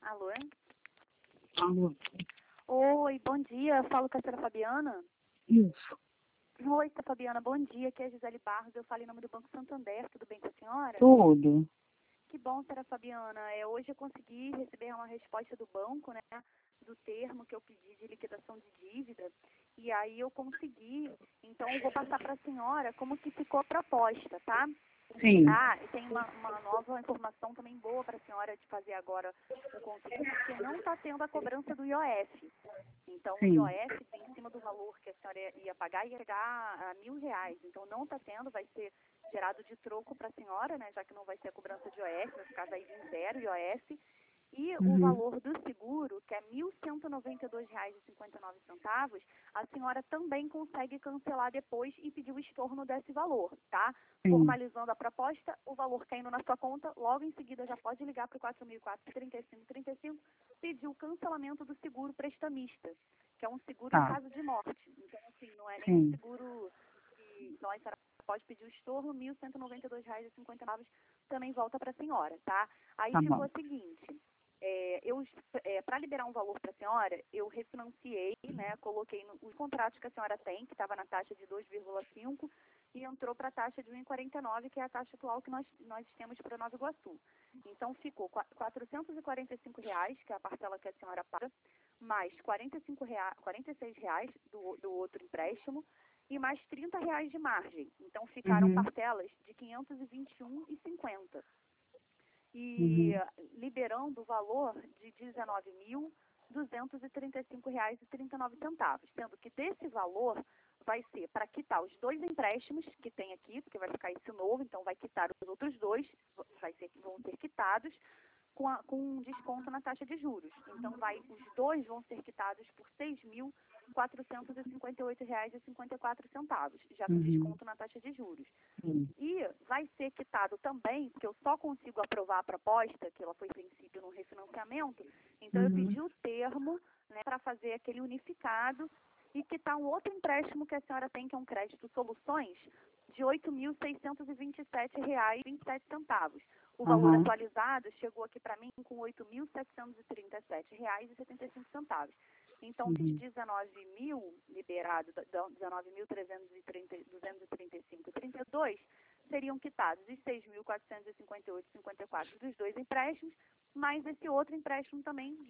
Alô? Alô? Oi, bom dia. Falo com a senhora Fabiana. Isso. Oi, senhora Fabiana, bom dia. Aqui é a Gisele Barros. Eu falo em nome do Banco Santander. Tudo bem com a senhora? Tudo. Que bom, senhora Fabiana. Hoje eu consegui receber uma resposta do banco, né? Do termo que eu pedi de liquidação de dívida. E aí eu consegui. Então eu vou passar para a senhora como que ficou a proposta, tá? Sim. Ah, e tem uma nova informação também boa para a senhora de fazer agora o conselho, porque não está tendo a cobrança do IOF. Então, o Sim. IOF, em cima do valor que a senhora ia pagar, ia chegar a R$ 1.000. Então, não está tendo, vai ser gerado de troco para a senhora, né, já que não vai ser a cobrança de IOF, vai ficar daí de zero IOF. E o Uhum. valor do seguro, que é R$ 1.192,59, a senhora também consegue cancelar depois e pedir o estorno desse valor, tá? Sim. Formalizando a proposta, o valor caindo na sua conta, logo em seguida já pode ligar para o 4.004-3535, pedir o cancelamento do seguro prestamista, que é um seguro em Tá. caso de morte. Então, assim, não é nem um Sim. seguro que... Então, a senhora pode pedir o estorno, R$ 1.192,59 também volta para a senhora, tá? Aí Tá ficou bom. o seguinte... para liberar um valor para a senhora, eu refinanciei, né, coloquei os contratos que a senhora tem, que estava na taxa de 2,5 e entrou para a taxa de 1,49, que é a taxa atual que nós temos para Nova Iguaçu. Então ficou R$ 445, que é a parcela que a senhora paga, mais R$ 46 do outro empréstimo e mais R$ 30 de margem. Então ficaram Uhum. parcelas de R$ 521,50. E Uhum. liberando o valor de R$ 19.235,39, sendo que desse valor vai ser para quitar os dois empréstimos que tem aqui, porque vai ficar esse novo, então vai quitar os outros dois, vão ser quitados com um desconto na taxa de juros. Então, os dois vão ser quitados por R$ 6.458,54, já com Uhum. desconto na taxa de juros. Sim. E vai ser quitado também, porque eu só consigo aprovar a proposta, que ela foi princípio no refinanciamento, então eu Uhum. pedi o termo, né, para fazer aquele unificado e quitar um outro empréstimo que a senhora tem, que é um crédito soluções, de R$ 8.627,27. O valor Uhum. atualizado chegou aqui para mim com R$ 8.737,75. Então, esses Uhum. 19 mil liberados, 19.235,32, seriam quitados os 6.458,54 dos dois empréstimos, mais esse outro empréstimo também de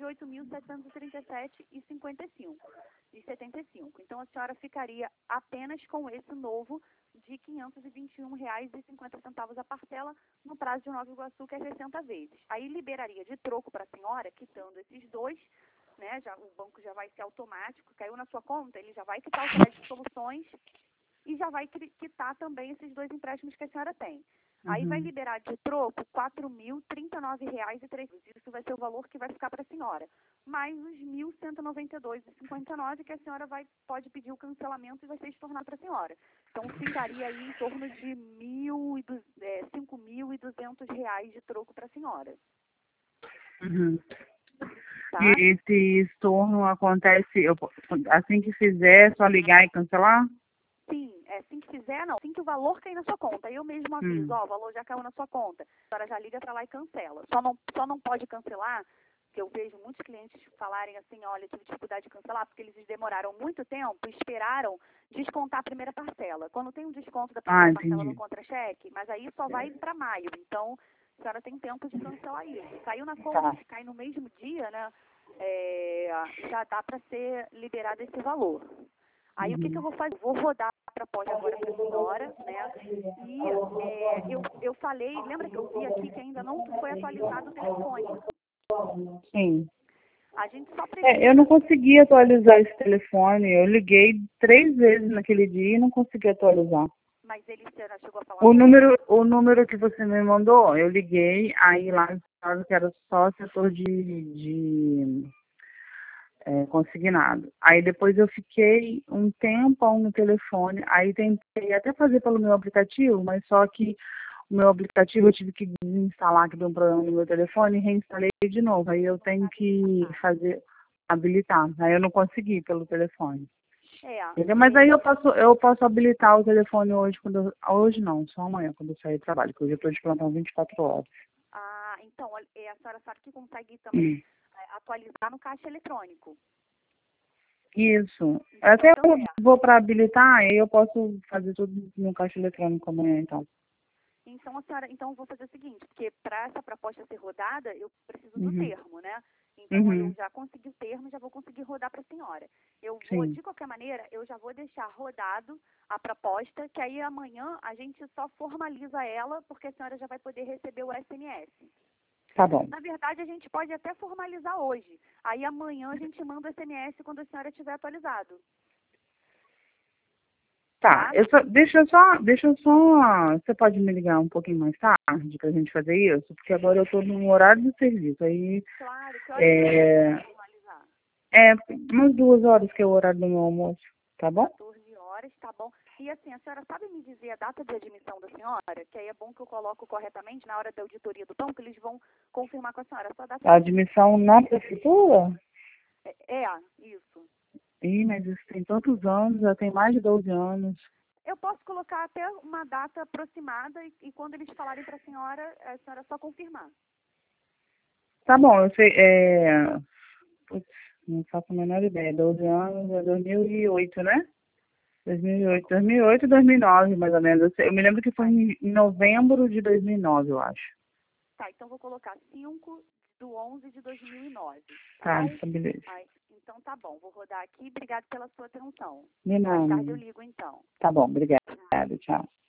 8.737,55. Então, a senhora ficaria apenas com esse novo de R$ 521,50 a parcela, no prazo de Nova Iguaçu, que é 60 vezes. Aí liberaria de troco para a senhora, quitando esses dois, né? O banco já vai ser automático, caiu na sua conta, ele já vai quitar o crédito de soluções e já vai quitar também esses dois empréstimos que a senhora tem. Aí vai Uhum. liberar de troco R$ 4.039,03. Isso vai ser o valor que vai ficar para a senhora. Mais os R$ 1.192,59 que a senhora pode pedir o cancelamento e vai ser estornado para a senhora. Então ficaria aí em torno de R$ 5.200 de troco para a senhora. Uhum. Tá? E esse estorno acontece, assim que fizer, é só ligar e cancelar? Sim, assim que fizer, não. Assim que o valor cair na sua conta. Aí eu mesmo aviso, o valor já caiu na sua conta. A senhora já liga para lá e cancela. Só não pode cancelar, que eu vejo muitos clientes falarem assim, olha, tive dificuldade de cancelar, porque eles demoraram muito tempo, esperaram descontar a primeira parcela. Quando tem um desconto da Ah, primeira parcela no entendi. contra-cheque, mas aí só vai para maio. Então, a senhora tem tempo de cancelar isso. Caiu na conta, Tá. se cai no mesmo dia, né, já dá para ser liberado esse valor. Aí o que eu Uhum. vou fazer? Vou rodar a proposta agora para a senhora, né? E eu falei, lembra que eu vi aqui que ainda não foi atualizado o telefone. Sim. A gente só Eu não precisa, consegui atualizar esse telefone. Eu liguei 3 vezes naquele dia e não consegui atualizar. mas ele já chegou a falar com O número que você me mandou, eu liguei, aí lá eles falaram que era só setor de consignado. Aí depois eu fiquei um tempão no telefone, aí tentei até fazer pelo meu aplicativo, mas só que o meu aplicativo eu tive que desinstalar, que deu um problema no meu telefone, e reinstalei de novo. Aí eu tenho que habilitar. Aí eu não consegui pelo telefone. Entendeu? Mas aí eu posso habilitar o telefone hoje, hoje não, só amanhã, quando eu sair do trabalho, porque hoje eu estou de plantão 24 horas. então, a senhora sabe que consegue também atualizar no caixa eletrônico. Isso. Então, Até eu vou para habilitar, aí eu posso fazer tudo no caixa eletrônico amanhã, então. Então, a senhora, então eu vou fazer o seguinte, porque para essa proposta ser rodada, eu preciso do Uhum. termo, né? Então, eu Uhum. já consegui o termo, já vou conseguir rodar para a senhora. Eu vou, Sim. de qualquer maneira, eu já vou deixar rodado a proposta, que aí amanhã a gente só formaliza ela, porque a senhora já vai poder receber o SMS. Tá bom. Na verdade, a gente pode até formalizar hoje. Aí amanhã a gente manda o SMS quando a senhora tiver atualizado. Tá, deixa eu só, você pode me ligar um pouquinho mais tarde pra gente fazer isso? Porque agora eu tô no horário de serviço, aí Claro, que horas é, você formalizar? é umas 2 horas que é o horário do meu almoço, tá bom? 14 horas, tá bom. E assim, a senhora sabe me dizer a data de admissão da senhora? Que aí é bom que eu coloco corretamente na hora da auditoria do banco, eles vão confirmar com a senhora a sua data A de admissão. admissão na prefeitura? Isso. Ih, mas isso tem tantos anos, já tem mais de 12 anos. Eu posso colocar até uma data aproximada e quando eles falarem para a senhora só confirmar. Tá bom, eu sei, putz, não faço a menor ideia, 12 anos é 2008, né? 2008, 2009, mais ou menos. Eu me lembro que foi em novembro de 2009, eu acho. Tá, então vou colocar 5/11/2009, tá Tá, bom? então beleza. Então tá bom, vou rodar aqui. Obrigada pela sua atenção. De Mais nada. tarde eu ligo então. Tá bom, obrigada. Tchau.